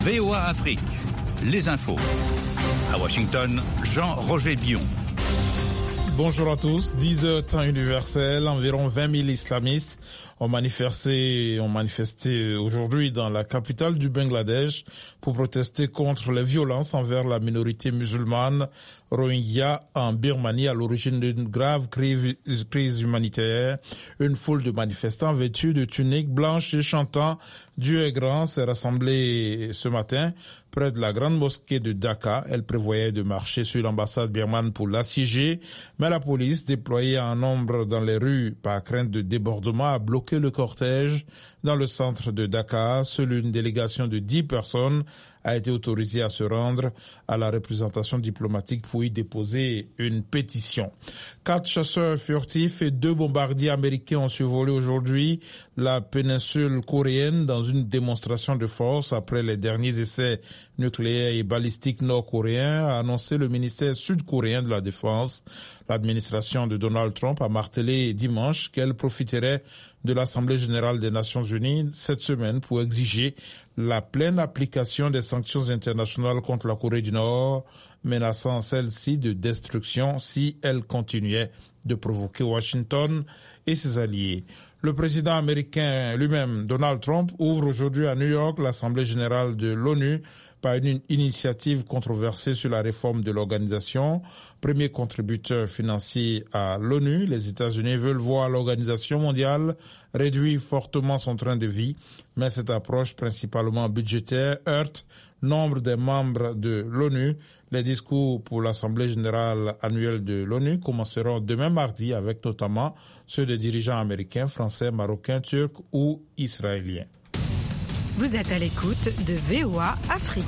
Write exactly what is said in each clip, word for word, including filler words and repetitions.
V O A Afrique, les infos. À Washington, Jean-Roger Billon. Bonjour à tous. dix heures temps universel, environ vingt mille islamistes ont manifesté, ont manifesté aujourd'hui dans la capitale du Bangladesh pour protester contre les violences envers la minorité musulmane Rohingya en Birmanie à l'origine d'une grave crise humanitaire. Une foule de manifestants vêtus de tuniques blanches et chantant Dieu est grand s'est rassemblée ce matin près de la grande mosquée de Dhaka. Elle prévoyait de marcher sur l'ambassade birmane pour l'assiéger, mais la police, déployée en nombre dans les rues par crainte de débordement, a bloqué le cortège dans le centre de Dhaka. Seule une délégation de dix personnes a été autorisée à se rendre à la représentation diplomatique pour y déposer une pétition. Quatre chasseurs furtifs et deux bombardiers américains ont survolé aujourd'hui la péninsule coréenne dans une démonstration de force après les derniers essais nucléaires et balistiques nord-coréens, a annoncé le ministère sud-coréen de la Défense. L'administration de Donald Trump a martelé dimanche qu'elle profiterait de l'Assemblée générale des Nations unies cette semaine pour exiger la pleine application des sanctions internationales contre la Corée du Nord, menaçant celle-ci de destruction si elle continuait de provoquer Washington et ses alliés. Le président américain lui-même, Donald Trump, ouvre aujourd'hui à New York l'Assemblée générale de l'ONU par une initiative controversée sur la réforme de l'organisation. Premier contributeur financier à l'ONU, les États-Unis veulent voir l'organisation mondiale réduire fortement son train de vie, mais cette approche principalement budgétaire heurte nombre des membres de l'ONU. Les discours pour l'Assemblée générale annuelle de l'ONU commenceront demain mardi avec notamment ceux des dirigeants américains, français, marocains, turcs ou israéliens. Vous êtes à l'écoute de V O A Afrique.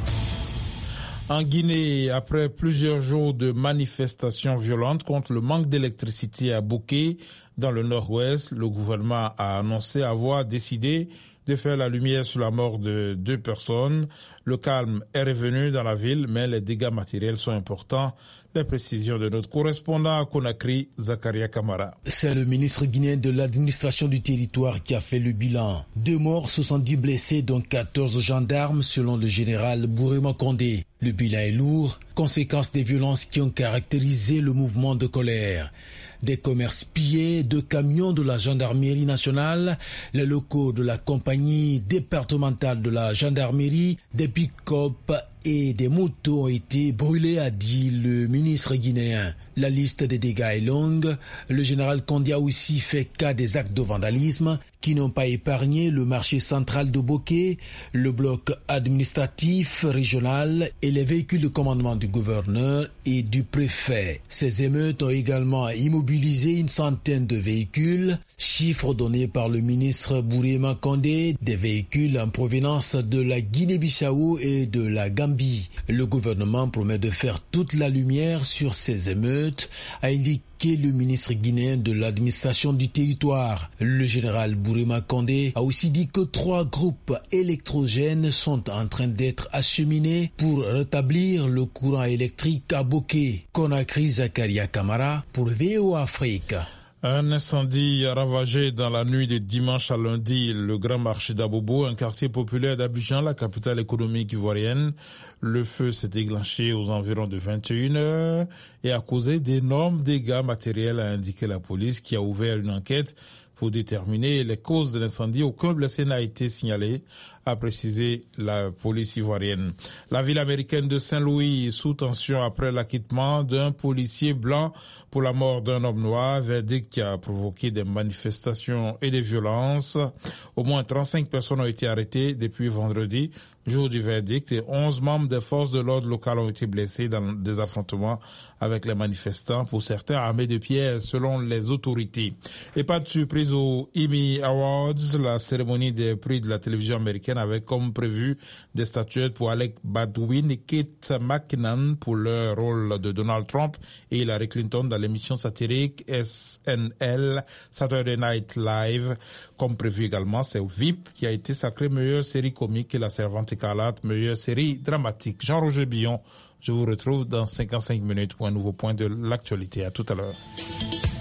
En Guinée, après plusieurs jours de manifestations violentes contre le manque d'électricité à Bouké, dans le nord-ouest, le gouvernement a annoncé avoir décidé de faire la lumière sur la mort de deux personnes. Le calme est revenu dans la ville, mais les dégâts matériels sont importants. Les précisions de notre correspondant à Conakry, Zakaria Kamara. C'est le ministre guinéen de l'administration du territoire qui a fait le bilan. Deux morts, soixante-dix blessés, dont quatorze gendarmes, selon le général Bourema Condé. Le bilan est lourd, conséquence des violences qui ont caractérisé le mouvement de colère. Des commerces pillés, deux camions de la gendarmerie nationale, les locaux de la compagnie départementale de la gendarmerie, des pick-up et des motos ont été brûlés, a dit le ministre guinéen. La liste des dégâts est longue. Le général Condé a aussi fait cas des actes de vandalisme qui n'ont pas épargné le marché central de Bouké, le bloc administratif régional et les véhicules de commandement du gouverneur et du préfet. Ces émeutes ont également immobilisé une centaine de véhicules, chiffre donné par le ministre Bourema Condé, des véhicules en provenance de la Guinée-Bissau et de la Gambie. Le gouvernement promet de faire toute la lumière sur ces émeutes, a indiqué le ministre guinéen de l'administration du territoire. Le général Bourema Condé a aussi dit que trois groupes électrogènes sont en train d'être acheminés pour rétablir le courant électrique à Bouké. Conakry, Zakaria Kamara pour V O A Afrique. Un incendie a ravagé dans la nuit de dimanche à lundi le grand marché d'Abobo, un quartier populaire d'Abidjan, la capitale économique ivoirienne. Le feu s'est déclenché aux environs de vingt et une heures et a causé d'énormes dégâts matériels, a indiqué la police, qui a ouvert une enquête pour déterminer les causes de l'incendie. Aucun blessé n'a été signalé, a précisé la police ivoirienne. La ville américaine de Saint-Louis sous tension après l'acquittement d'un policier blanc pour la mort d'un homme noir, verdict qui a provoqué des manifestations et des violences. Au moins trente-cinq personnes ont été arrêtées depuis vendredi, jour du verdict, et onze membres des forces de l'ordre locales ont été blessés dans des affrontements avec les manifestants, pour certains armés de pierres selon les autorités. Et pas de surprise aux Emmy Awards, la cérémonie des prix de la télévision américaine avec comme prévu des statuettes pour Alec Baldwin et Kate McKinnon pour leur rôle de Donald Trump et Hillary Clinton dans l'émission satirique S N L, Saturday Night Live. Comme prévu également, c'est V I P qui a été sacré meilleure série comique et La Servante écarlate meilleure série dramatique. Jean-Roger Billon, je vous retrouve dans cinquante-cinq minutes pour un nouveau point de l'actualité. À tout à l'heure.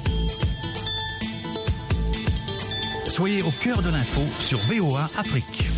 Soyez au cœur de l'info sur V O A Afrique.